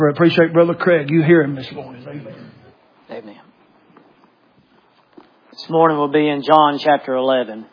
I appreciate Brother Craig. You hear him this morning. Amen. Amen. This morning we'll be in John chapter 11.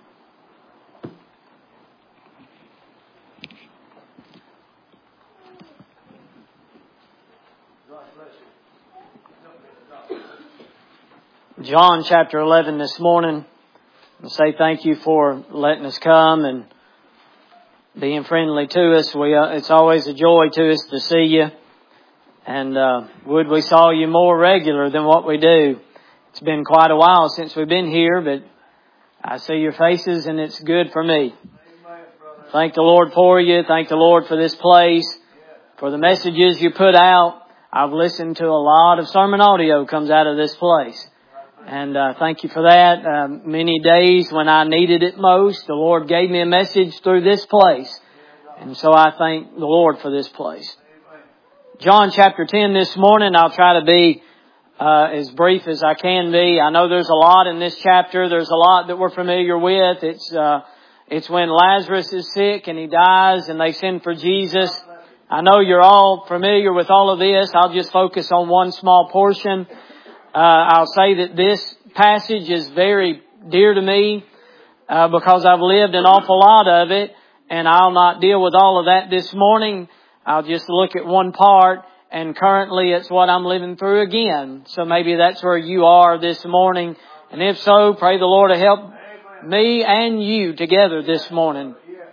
John chapter 11 this morning. I'll say thank you for letting us come and being friendly to us. It's always a joy to us to see you. And would we saw you more regular than what we do. It's been quite a while since we've been here, but I see your faces and it's good for me. Thank the Lord for you. Thank the Lord for this place, for the messages you put out. I've listened to a lot of sermon audio comes out of this place. And thank you for that. Many days when I needed it most, the Lord gave me a message through this place. And so I thank the Lord for this place. John chapter 10 this morning, I'll try to be as brief as I can be. I know there's a lot in this chapter. There's a lot that we're familiar with. It's when Lazarus is sick and he dies and they send for Jesus. I know you're all familiar with all of this. I'll just focus on one small portion. I'll say that this passage is very dear to me because I've lived an awful lot of it, and I'll not deal with all of that this morning. I'll just look at one part, and currently it's what I'm living through again. So maybe that's where you are this morning. And if so, pray the Lord to help me and you together this morning.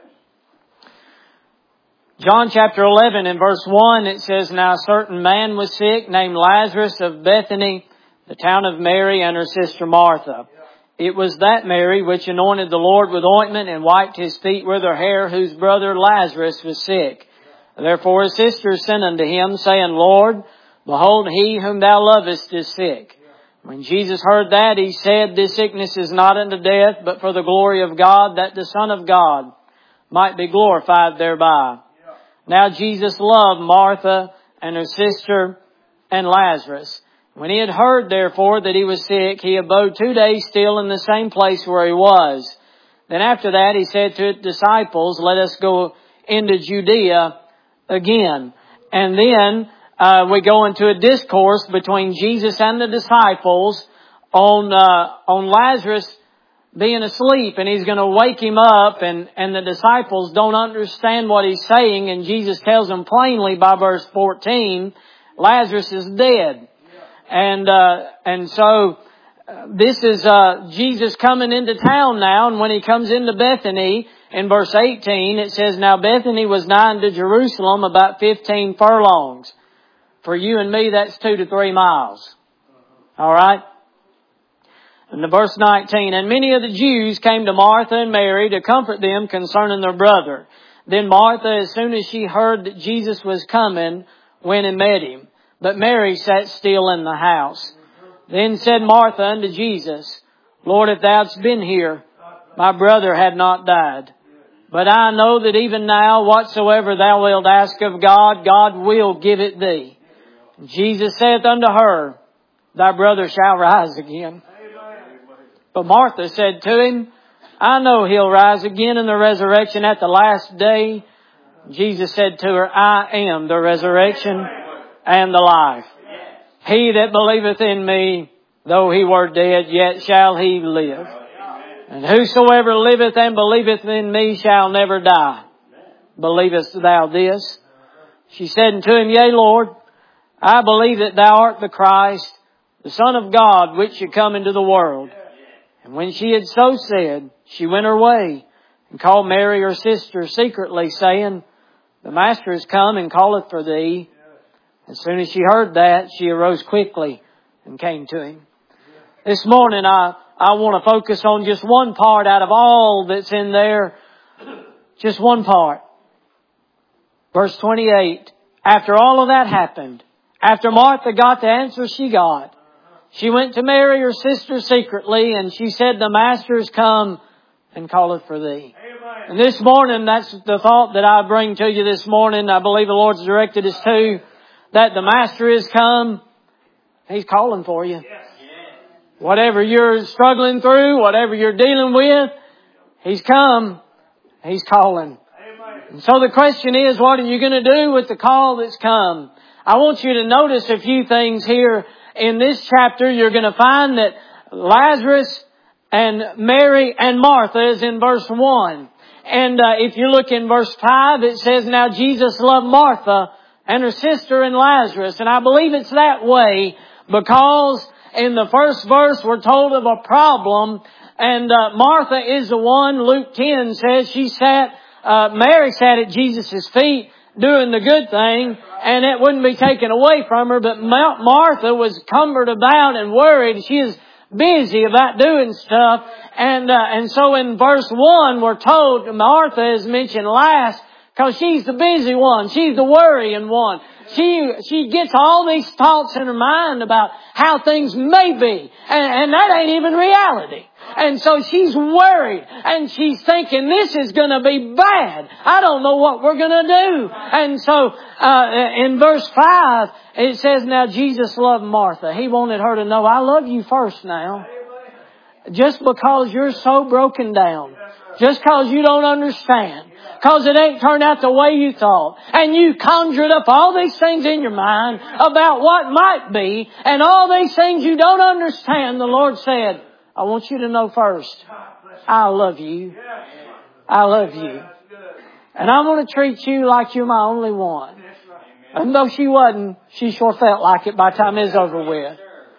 John chapter 11 and verse 1, it says, "Now a certain man was sick, named Lazarus of Bethany, the town of Mary and her sister Martha. It was that Mary which anointed the Lord with ointment and wiped his feet with her hair, whose brother Lazarus was sick. Therefore his sisters sent unto him, saying, Lord, behold, he whom thou lovest is sick. When Jesus heard that, he said, This sickness is not unto death, but for the glory of God, that the Son of God might be glorified thereby. Now Jesus loved Martha and her sister and Lazarus. When he had heard, therefore, that he was sick, he abode 2 days still in the same place where he was. Then after that he said to his disciples, Let us go into Judea again." And then we go into a discourse between Jesus and the disciples on Lazarus being asleep, and he's going to wake him up, and the disciples don't understand what he's saying, and Jesus tells them plainly by verse 14, Lazarus is dead. And so this is Jesus coming into town now, and when he comes into Bethany, in verse 18, it says, "Now Bethany was nigh unto Jerusalem, about 15 furlongs." For you and me, that's 2 to 3 miles. All right? And the verse 19, "And many of the Jews came to Martha and Mary to comfort them concerning their brother. Then Martha, as soon as she heard that Jesus was coming, went and met him. But Mary sat still in the house. Then said Martha unto Jesus, Lord, if thou hadst been here, my brother had not died. But I know that even now, whatsoever thou wilt ask of God, God will give it thee. Jesus saith unto her, Thy brother shall rise again. But Martha said to him, I know he'll rise again in the resurrection at the last day. Jesus said to her, I am the resurrection and the life. He that believeth in me, though he were dead, yet shall he live. And whosoever liveth and believeth in me shall never die. Believest thou this? She said unto him, Yea, Lord, I believe that thou art the Christ, the Son of God, which should come into the world. And when she had so said, she went her way and called Mary her sister secretly, saying, The Master is come and calleth for thee. As soon as she heard that, she arose quickly and came to him. This morning I want to focus on just one part out of all that's in there. Just one part. Verse 28. After all of that happened, after Martha got the answer she got, she went to Mary, her sister, secretly, and she said, The Master is come and calleth for thee. Amen. And this morning, that's the thought that I bring to you this morning. I believe the Lord's directed us to, that the Master is come. He's calling for you. Yes. Whatever you're struggling through, whatever you're dealing with, He's come. He's calling. Amen. And so the question is, what are you going to do with the call that's come? I want you to notice a few things here in this chapter. You're going to find that Lazarus and Mary and Martha is in verse 1. And if you look in verse 5, it says, now Jesus loved Martha and her sister and Lazarus. And I believe it's that way because in the first verse we're told of a problem. And Martha is the one, Luke 10 says, Mary sat at Jesus' feet doing the good thing, and it wouldn't be taken away from her. But Martha was cumbered about and worried. She is busy about doing stuff. And so in verse 1 we're told Martha is mentioned last because she's the busy one. She's the worrying one. She gets all these thoughts in her mind about how things may be. And that ain't even reality. And so she's worried and she's thinking this is going to be bad. I don't know what we're going to do. And so in verse 5 it says, now Jesus loved Martha. He wanted her to know, I love you first now. Just because you're so broken down. Just because you don't understand. Because it ain't turned out the way you thought. And you conjured up all these things in your mind about what might be. And all these things you don't understand. The Lord said, I want you to know first, I love you. I love you. And I'm going to treat you like you're my only one. And though she wasn't, she sure felt like it by the time it was over with.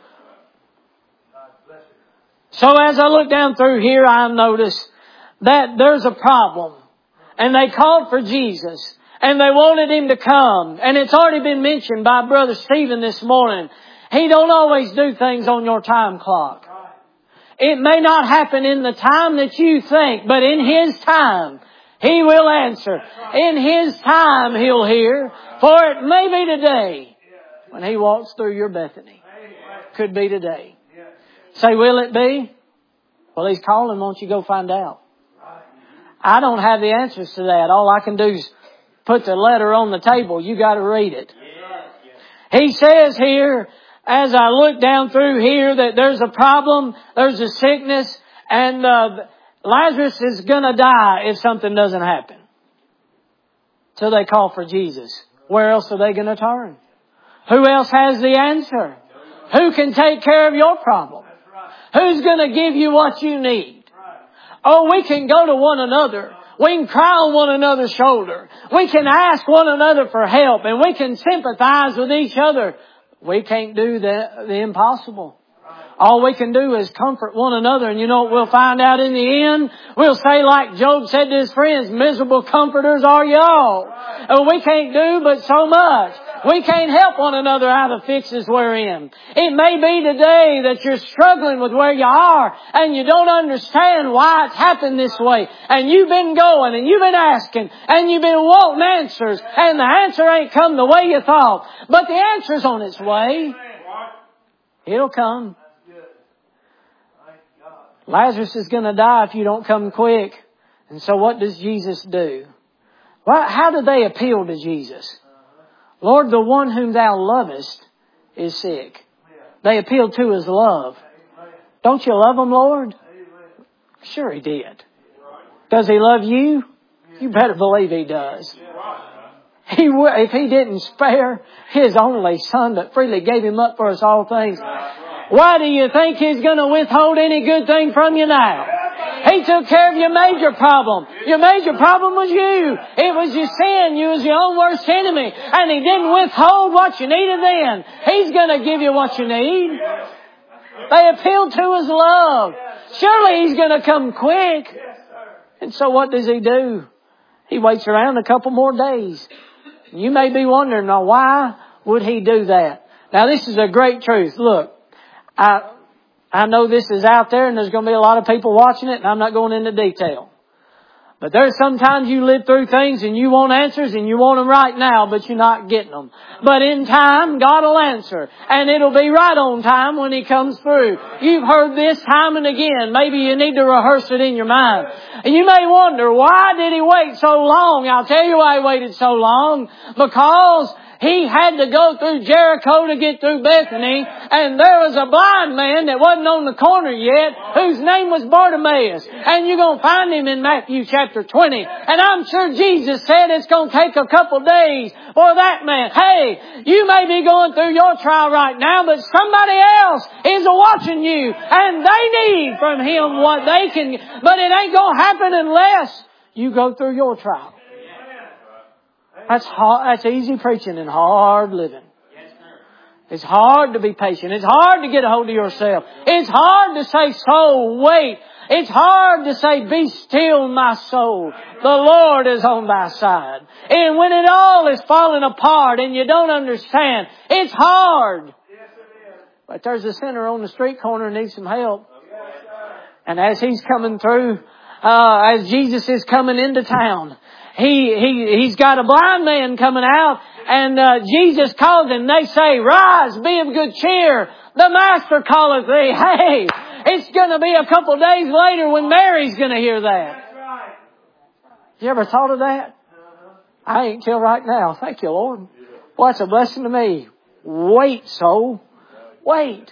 So as I look down through here, I notice that there's a problem. And they called for Jesus. And they wanted Him to come. And it's already been mentioned by Brother Stephen this morning. He don't always do things on your time clock. It may not happen in the time that you think, but in His time, He will answer. In His time, He'll hear. For it may be today when He walks through your Bethany. Could be today. Say, will it be? Well, He's calling. Won't you go find out? I don't have the answers to that. All I can do is put the letter on the table. You got to read it. He says here, as I look down through here, that there's a problem, there's a sickness, and Lazarus is going to die if something doesn't happen. So they call for Jesus. Where else are they going to turn? Who else has the answer? Who can take care of your problem? Who's going to give you what you need? Oh, we can go to one another. We can cry on one another's shoulder. We can ask one another for help, and we can sympathize with each other. We can't do the impossible. All we can do is comfort one another. And you know what we'll find out in the end? We'll say like Job said to his friends, miserable comforters are y'all. We can't do but so much. We can't help one another out of the fixes we're in. It may be today that you're struggling with where you are and you don't understand why it's happened this way. And you've been going and you've been asking and you've been wanting answers and the answer ain't come the way you thought. But the answer's on its way. It'll come. Lazarus is going to die if you don't come quick. And so what does Jesus do? Well, how do they appeal to Jesus? Lord, the one whom thou lovest is sick. They appealed to His love. Don't you love Him, Lord? Sure He did. Does He love you? You better believe He does. If He didn't spare His only Son that freely gave Him up for us all things, why do you think He's going to withhold any good thing from you now? He took care of your major problem. Your major problem was you. It was your sin. You was your own worst enemy. And He didn't withhold what you needed then. He's going to give you what you need. They appealed to His love. Surely He's going to come quick. And so what does He do? He waits around a couple more days. You may be wondering, now why would He do that? Now this is a great truth. Look. I know this is out there and there's going to be a lot of people watching it and I'm not going into detail. But there's sometimes you live through things and you want answers and you want them right now, but you're not getting them. But in time, God will answer. And it'll be right on time when He comes through. You've heard this time and again. Maybe you need to rehearse it in your mind. And you may wonder, why did He wait so long? I'll tell you why He waited so long. Because He had to go through Jericho to get through Bethany, and there was a blind man that wasn't on the corner yet, whose name was Bartimaeus. And you're going to find him in Matthew chapter 20. And I'm sure Jesus said it's going to take a couple days for that man. Hey, you may be going through your trial right now, but somebody else is watching you, and they need from Him what they can. But it ain't going to happen unless you go through your trial. That's hard. That's easy preaching and hard living. It's hard to be patient. It's hard to get a hold of yourself. It's hard to say, soul, wait. It's hard to say, be still, my soul. The Lord is on thy side. And when it all is falling apart and you don't understand, it's hard. But there's a sinner on the street corner who needs some help. And as he's coming through, as Jesus is coming into town, He's got a blind man coming out, and Jesus calls him. They say, rise, be of good cheer. The Master calleth thee. Hey, it's going to be a couple days later when Mary's going to hear that. You ever thought of that? I ain't till right now. Thank you, Lord. Well, that's a blessing to me. Wait, soul. Wait.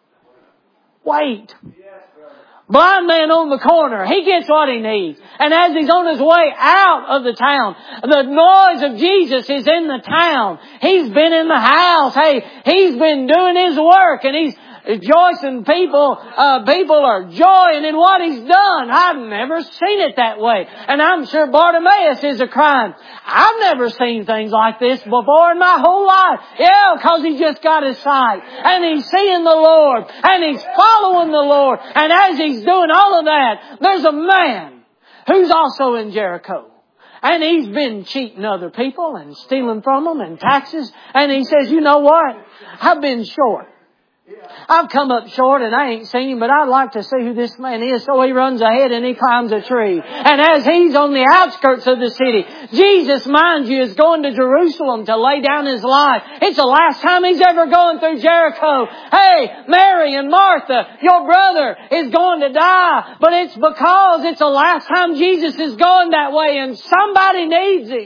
Wait. Blind man on the corner. He gets what he needs. And as he's on his way out of the town, the noise of Jesus is in the town. He's been in the house. Hey, he's been doing His work, and he's rejoicing. People are joying in what He's done. I've never seen it that way. And I'm sure Bartimaeus is a crying, I've never seen things like this before in my whole life. Yeah, because he just got his sight. And he's seeing the Lord. And he's following the Lord. And as he's doing all of that, there's a man who's also in Jericho. And he's been cheating other people and stealing from them and taxes. And he says, you know what? I've been short. I've come up short and I ain't seen him, but I'd like to see who this man is. So he runs ahead and he climbs a tree. And as he's on the outskirts of the city, Jesus, mind you, is going to Jerusalem to lay down His life. It's the last time He's ever going through Jericho. Hey, Mary and Martha, your brother is going to die. But it's because it's the last time Jesus is going that way, and somebody needs Him.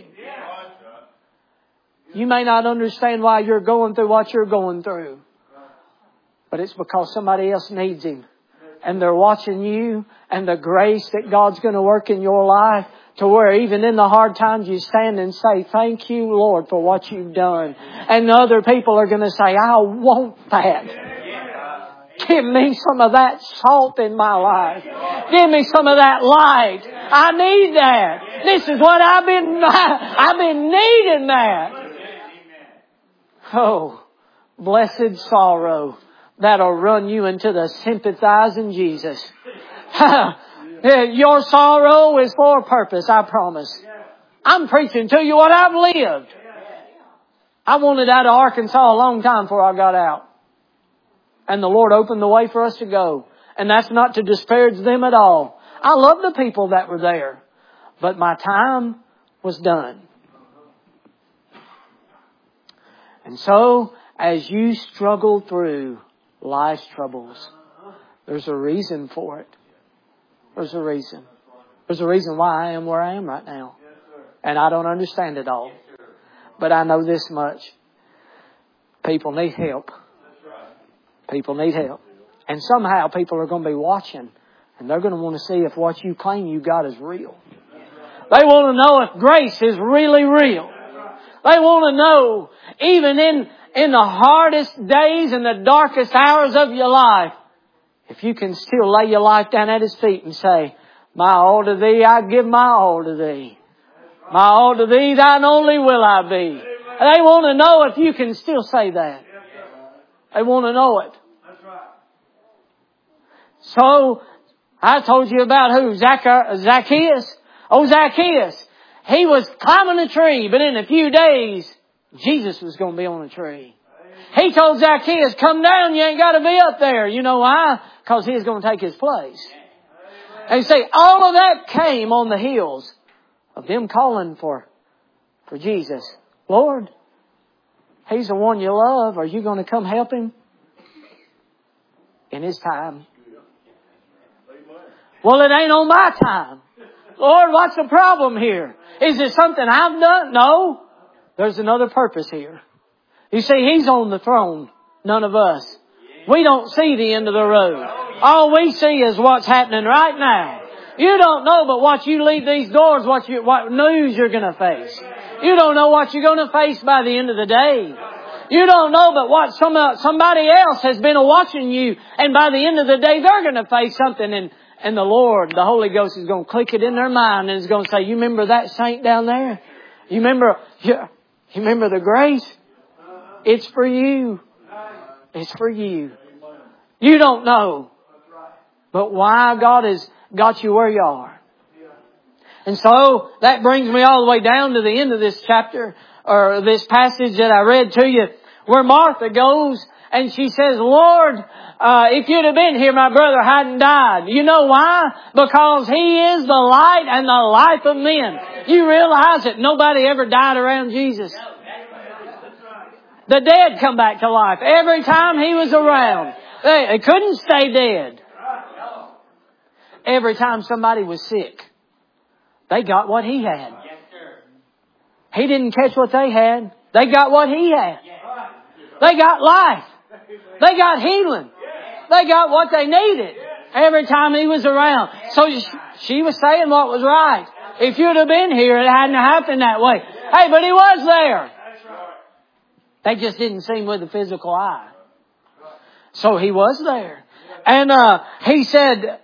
You may not understand why you're going through what you're going through, but it's because somebody else needs Him. And they're watching you, and the grace that God's going to work in your life to where even in the hard times you stand and say, thank you, Lord, for what You've done. And other people are going to say, I want that. Give me some of that salt in my life. Give me some of that light. I need that. This is what I've been needing that. Oh, blessed sorrow that'll run you into the sympathizing Jesus. Your sorrow is for a purpose, I promise. I'm preaching to you what I've lived. I wanted out of Arkansas a long time before I got out. And the Lord opened the way for us to go. And that's not to disparage them at all. I love the people that were there. But my time was done. And so, as you struggle through life's troubles, there's a reason for it. There's a reason. There's a reason why I am where I am right now. And I don't understand it all. But I know this much. People need help. People need help. And somehow people are going to be watching. And they're going to want to see if what you claim you got is real. They want to know if grace is really real. They want to know, even in the hardest days and the darkest hours of your life, if you can still lay your life down at His feet and say, my all to Thee, I give my all to Thee. My all to Thee, Thine only will I be. They want to know if you can still say that. They want to know it. So, I told you about who? Zacchaeus. Oh, Zacchaeus. He was climbing a tree, but in a few days, Jesus was going to be on a tree. He told Zacchaeus, come down, you ain't got to be up there. You know why? Because He's going to take His place. And you see, all of that came on the heels of them calling for Jesus. Lord, He's the one you love. Are you going to come help Him in His time? Well, it ain't on my time. Lord, what's the problem here? Is it something I've done? No. There's another purpose here. You see, He's on the throne, none of us. We don't see the end of the road. All we see is what's happening right now. You don't know but what you leave these doors, what news you're going to face. You don't know what you're going to face by the end of the day. You don't know but what somebody else has been watching you, and by the end of the day they're going to face something, and the Lord, the Holy Ghost is going to click it in their mind and is going to say, you remember that saint down there? You remember the grace? It's for you. It's for you. You don't know but why God has got you where you are. And so that brings me all the way down to the end of this chapter, or this passage that I read to you, where Martha goes and she says, Lord, if you'd have been here, my brother hadn't died. You know why? Because He is the light and the life of men. You realize that nobody ever died around Jesus. The dead come back to life every time He was around. They couldn't stay dead. Every time somebody was sick, they got what He had. He didn't catch what they had. They got what He had. They got life. They got healing. They got what they needed every time He was around. So she was saying what was right. If you'd have been here, it hadn't happened that way. Hey, but He was there. They just didn't see Him with the physical eye. So He was there. And He said,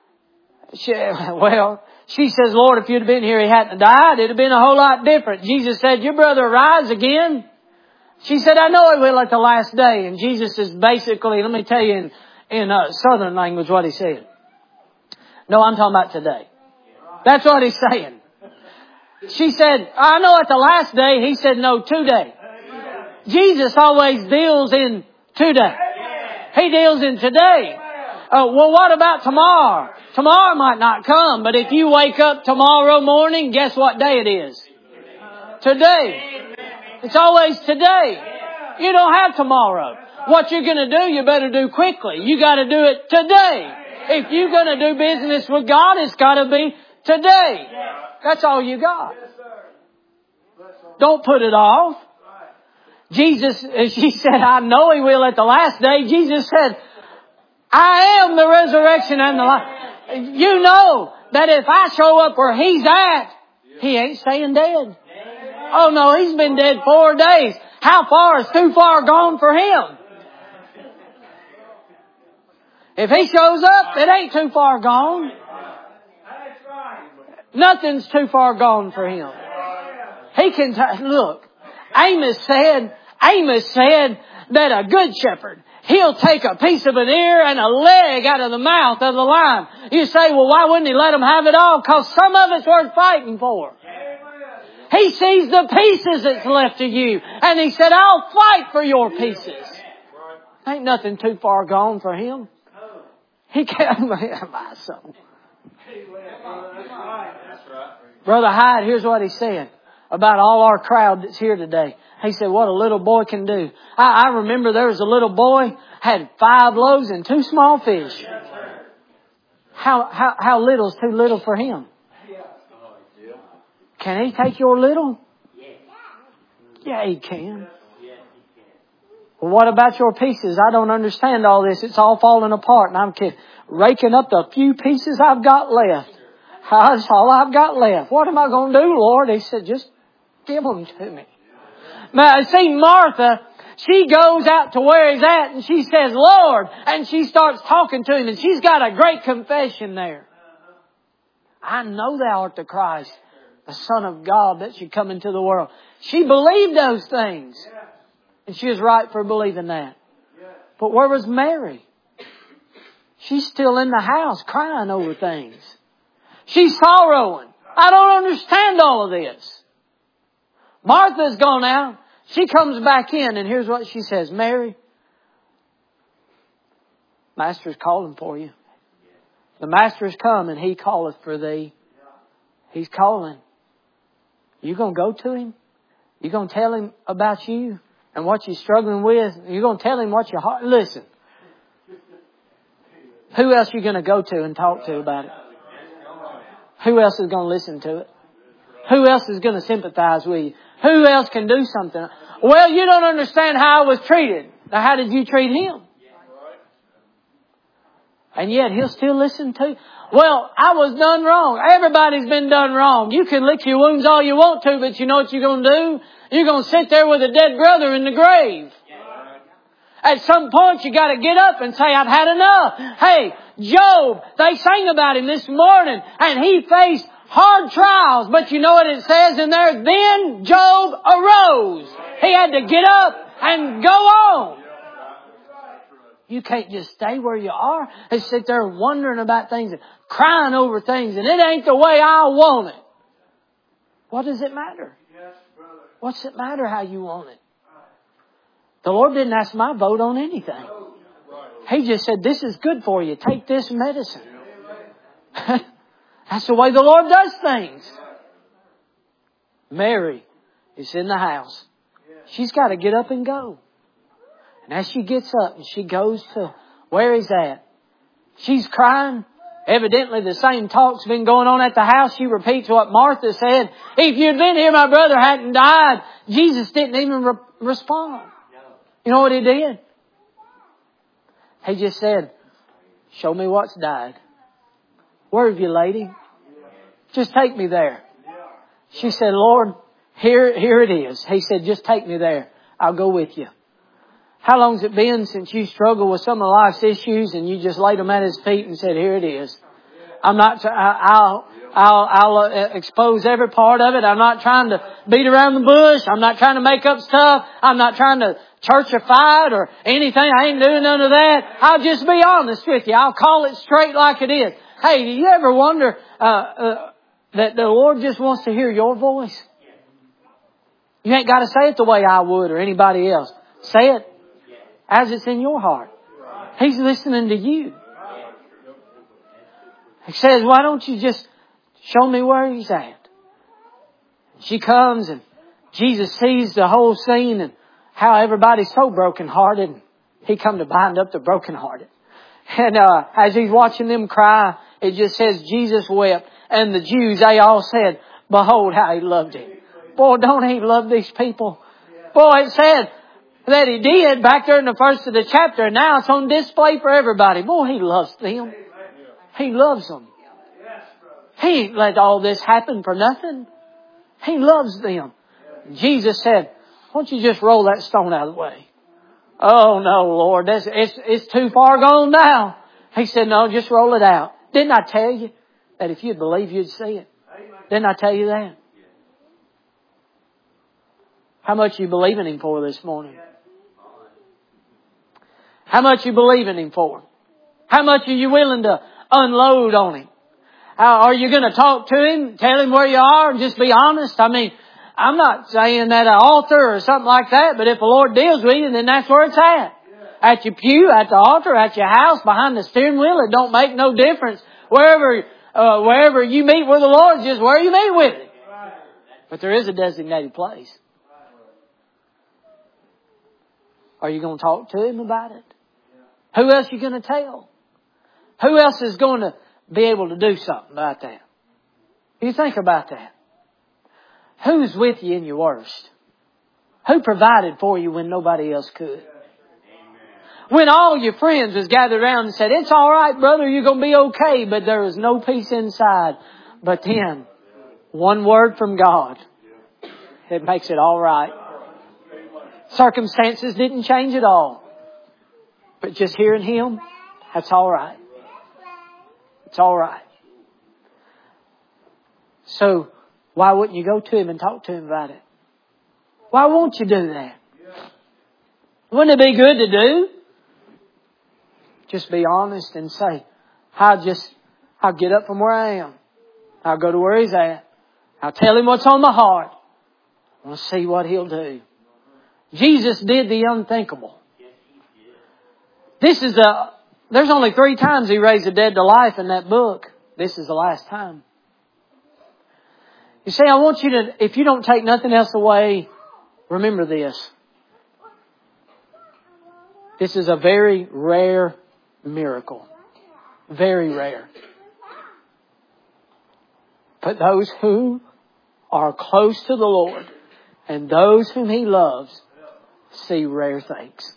she says, Lord, if you'd have been here, he hadn't died. It'd have been a whole lot different. Jesus said, your brother rise again. She said, I know he will at the last day. And Jesus is basically, let me tell you in southern language what He said. No, I'm talking about today. That's what He's saying. She said, I know at the last day. He said, no, today. Jesus always deals in today. He deals in today. Well, what about tomorrow? Tomorrow might not come, but if you wake up tomorrow morning, guess what day it is? Today. It's always today. You don't have tomorrow. What you're going to do, you better do quickly. You got to do it today. If you're going to do business with God, it's got to be today. That's all you got. Don't put it off. Jesus, she said, I know He will at the last day. Jesus said, I am the resurrection and the life. You know that if I show up where He's at, He ain't staying dead. Oh no, He's been dead 4 days. How far is too far gone for Him? If He shows up, it ain't too far gone. Nothing's too far gone for Him. He can look. Amos said that a good shepherd, he'll take a piece of an ear and a leg out of the mouth of the lion. You say, well, why wouldn't He let them have it all? Because some of it's worth fighting for. He sees the pieces that's left of you. And He said, I'll fight for your pieces. Ain't nothing too far gone for Him. He can't. My soul. Brother Hyde, here's what he said about all our crowd that's here today. He said, what a little boy can do. I remember there was a little boy, had 5 loaves and 2 small fish. How little is too little for him? Can He take your little? Yeah, He can. Well, what about your pieces? I don't understand all this. It's all falling apart. And I'm raking up the few pieces I've got left. That's all I've got left. What am I going to do, Lord? He said, just give them to me. Now, see, Martha, she goes out to where He's at and she says, Lord, and she starts talking to Him and she's got a great confession there. I know Thou art the Christ, the Son of God that should come into the world. She believed those things. And she was right for believing that. But where was Mary? She's still in the house crying over things. She's sorrowing. I don't understand all of this. Martha's gone out. She comes back in and here's what she says. Mary, Master's calling for you. The Master is come and He calleth for thee. He's calling. You going to go to Him? You going to tell Him about you and what you're struggling with? You going to tell Him what your heart... Listen. Who else are you going to go to and talk to about it? Who else is going to listen to it? Who else is going to sympathize with you? Who else can do something? Well, you don't understand how I was treated. Now, how did you treat him? And yet He'll still listen to you. Well, I was done wrong. Everybody's been done wrong. You can lick your wounds all you want to, but you know what you're going to do? You're going to sit there with a dead brother in the grave. At some point you got to get up and say, I've had enough. Hey, Job, they sang about him this morning, and he faced hard trials. But you know what it says in there? Then Job arose. He had to get up and go on. You can't just stay where you are and sit there wondering about things and crying over things, and it ain't the way I want it. What does it matter? What's it matter how you want it? The Lord didn't ask my vote on anything. He just said, this is good for you. Take this medicine. That's the way the Lord does things. Mary is in the house. She's got to get up and go. And as she gets up and she goes to where He's at, she's crying. Evidently the same talk's been going on at the house. She repeats what Martha said. If you'd been here, my brother hadn't died. Jesus didn't even respond. You know what He did? He just said, show me what's died. Where have you laid him? Just take me there. She said, Lord, here it is. He said, just take me there. I'll go with you. How long's it been since you struggled with some of life's issues and you just laid them at His feet and said, here it is. I'll expose every part of it. I'm not trying to beat around the bush. I'm not trying to make up stuff. I'm not trying to churchified or anything. I ain't doing none of that. I'll just be honest with you. I'll call it straight like it is. Hey, do you ever wonder that the Lord just wants to hear your voice? You ain't got to say it the way I would or anybody else. Say it as it's in your heart. He's listening to you. He says, why don't you just show me where He's at? She comes and Jesus sees the whole scene and how everybody's so brokenhearted. He come to bind up the brokenhearted. And as He's watching them cry, it just says Jesus wept. And the Jews, they all said, behold how He loved Him. Boy, don't He love these people? Boy, it said that He did back there in the first of the chapter. And now it's on display for everybody. Boy, He loves them. He loves them. He ain't let all this happen for nothing. He loves them. Jesus said, why don't you just roll that stone out of the way? Oh no, Lord, it's too far gone now. He said, no, just roll it out. Didn't I tell you that if you'd believe, you'd see it? Didn't I tell you that? How much you believe in Him for this morning? How much you believe in Him for? How much are you willing to unload on Him? Are you going to talk to Him, tell Him where you are, and just be honest? I mean, I'm not saying that an altar or something like that, but if the Lord deals with you, then that's where it's at. At your pew, at the altar, at your house, behind the steering wheel, it don't make no difference. Wherever you meet with the Lord, just where you meet with Him. But there is a designated place. Are you going to talk to Him about it? Who else are you going to tell? Who else is going to be able to do something about that? You think about that. Who's with you in your worst? Who provided for you when nobody else could? When all your friends was gathered around and said, it's all right, brother, you're going to be okay, but there is no peace inside. But then, one word from God, it makes it all right. Circumstances didn't change at all. But just hearing Him, that's all right. It's all right. So, why wouldn't you go to Him and talk to Him about it? Why won't you do that? Wouldn't it be good to do? Just be honest and say, I'll get up from where I am. I'll go to where He's at. I'll tell Him what's on my heart. I want to see what He'll do. Jesus did the unthinkable. There's only 3 times He raised the dead to life in that book. This is the last time. You see, I want you to, if you don't take nothing else away, remember this. This is a very rare miracle. Very rare. But those who are close to the Lord, and those whom He loves see rare things.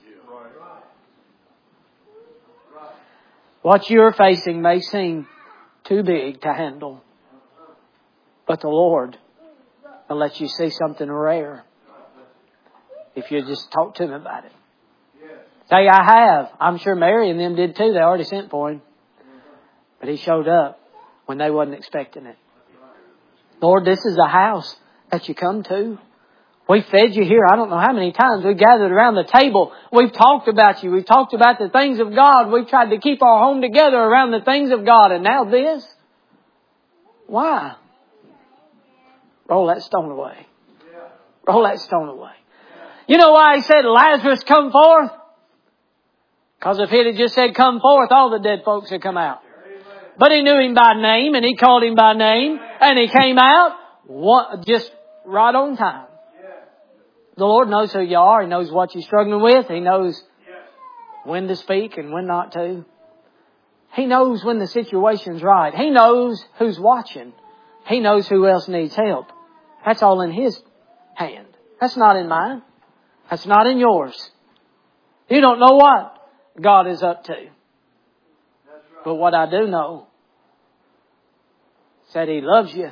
What you're facing may seem too big to handle, but the Lord will let you see something rare if you just talk to Him about it. Say, I have. I'm sure Mary and them did too. They already sent for Him. But He showed up when they wasn't expecting it. Lord, this is a house that you come to. We fed you here. I don't know how many times we gathered around the table. We've talked about you. We've talked about the things of God. We've tried to keep our home together around the things of God. And now this? Why? Roll that stone away. Roll that stone away. You know why He said, Lazarus, come forth? Because if He had just said, come forth, all the dead folks had come out. But He knew him by name, and He called him by name, and he came out just right on time. The Lord knows who you are. He knows what you're struggling with. He knows when to speak and when not to. He knows when the situation's right. He knows who's watching. He knows who else needs help. That's all in His hand. That's not in mine. That's not in yours. You don't know what God is up to. But what I do know is that He loves you.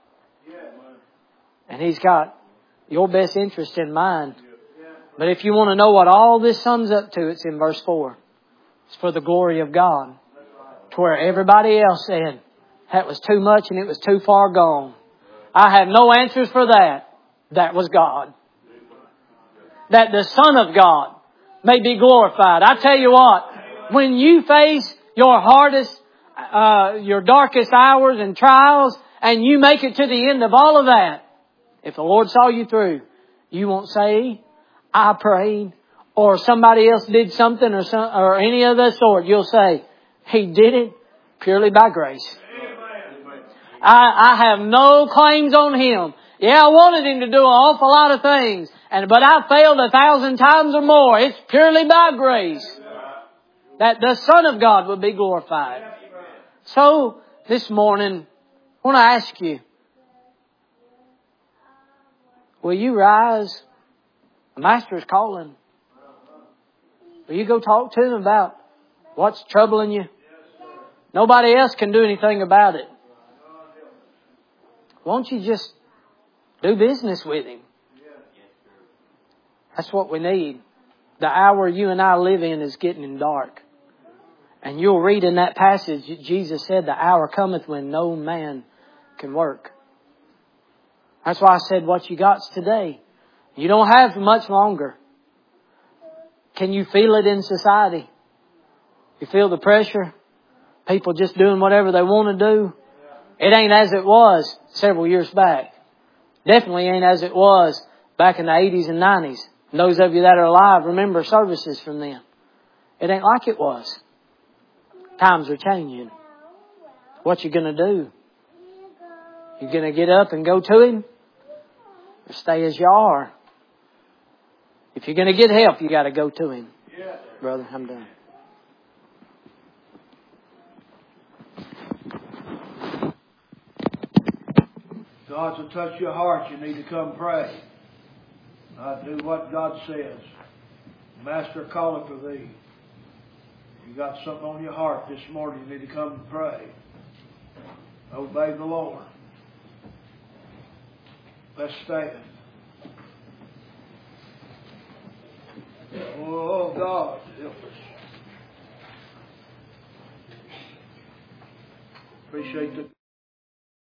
And He's got your best interest in mind. But if you want to know what all this sums up to, it's in verse 4. It's for the glory of God. To where everybody else said, that was too much and it was too far gone. I have no answers for that. That was God. That the Son of God may be glorified. I tell you what, when you face your hardest, your darkest hours and trials, and you make it to the end of all of that, if the Lord saw you through, you won't say, I prayed, or somebody else did something, or any of that sort. You'll say, He did it purely by grace. I have no claims on Him. Yeah, I wanted Him to do an awful lot of things, but I failed 1,000 times or more. It's purely by grace that the Son of God will be glorified. So, this morning, I want to ask you, will you rise? The Master is calling. Will you go talk to Him about what's troubling you? Nobody else can do anything about it. Won't you just do business with Him? That's what we need. The hour you and I live in is getting dark. And you'll read in that passage, Jesus said, the hour cometh when no man can work. That's why I said what you got's today. You don't have much longer. Can you feel it in society? You feel the pressure? People just doing whatever they want to do? It ain't as it was several years back. Definitely ain't as it was back in the 80s and 90s. And those of you that are alive remember services from then. It ain't like it was. Times are changing. What you going to do? You going to get up and go to Him? Or stay as you are? If you're going to get help, you got to go to Him. Brother, I'm done. God to touch your heart, you need to come pray. Do what God says. Master calleth for thee. You got something on your heart this morning, you need to come and pray. Obey the Lord. Let's stand. Oh, God, help us. Appreciate the